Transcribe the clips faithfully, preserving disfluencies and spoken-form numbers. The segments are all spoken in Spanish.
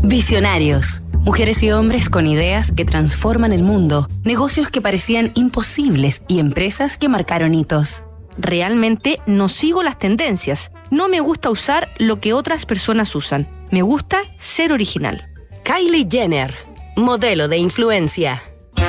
Visionarios. Mujeres y hombres con ideas que transforman el mundo, negocios que parecían imposibles y empresas que marcaron hitos. Realmente no sigo las tendencias. No me gusta usar lo que otras personas usan. Me gusta ser original. Kylie Jenner, modelo de influencia.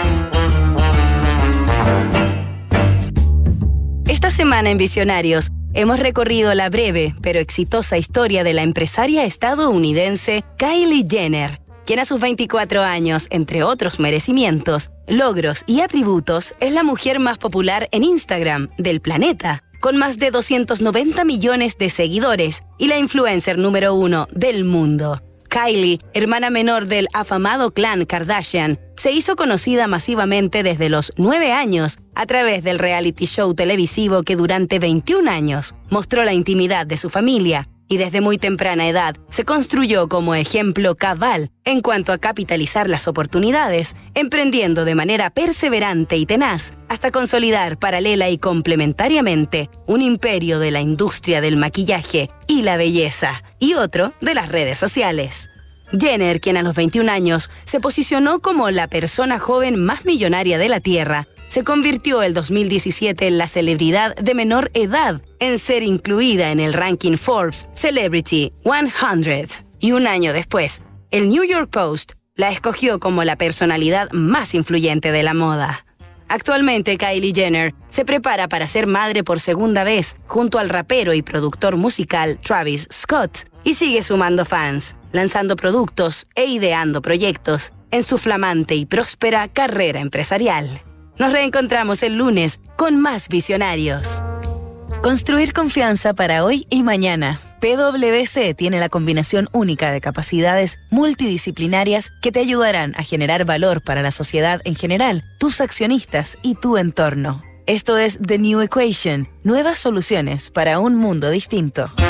Esta semana en Visionarios hemos recorrido la breve pero exitosa historia de la empresaria estadounidense Kylie Jenner, quien a sus veinticuatro años, entre otros merecimientos, logros y atributos, es la mujer más popular en Instagram del planeta, con más de doscientos noventa millones de seguidores y la influencer número uno del mundo. Kylie, hermana menor del afamado clan Kardashian, se hizo conocida masivamente desde los nueve años a través del reality show televisivo que durante veintiún años mostró la intimidad de su familia y desde muy temprana edad se construyó como ejemplo cabal en cuanto a capitalizar las oportunidades, emprendiendo de manera perseverante y tenaz hasta consolidar paralela y complementariamente un imperio de la industria del maquillaje y la belleza y otro de las redes sociales. Jenner, quien a los veintiún años se posicionó como la persona joven más millonaria de la Tierra, se convirtió el dos mil diecisiete en la celebridad de menor edad en ser incluida en el ranking Forbes Celebrity cien. Y un año después, el New York Post la escogió como la personalidad más influyente de la moda. Actualmente, Kylie Jenner se prepara para ser madre por segunda vez junto al rapero y productor musical Travis Scott y sigue sumando fans, lanzando productos e ideando proyectos en su flamante y próspera carrera empresarial. Nos reencontramos el lunes con más Visionarios. Construir confianza para hoy y mañana. P W C tiene la combinación única de capacidades multidisciplinarias que te ayudarán a generar valor para la sociedad en general, tus accionistas y tu entorno. Esto es The New Equation, nuevas soluciones para un mundo distinto.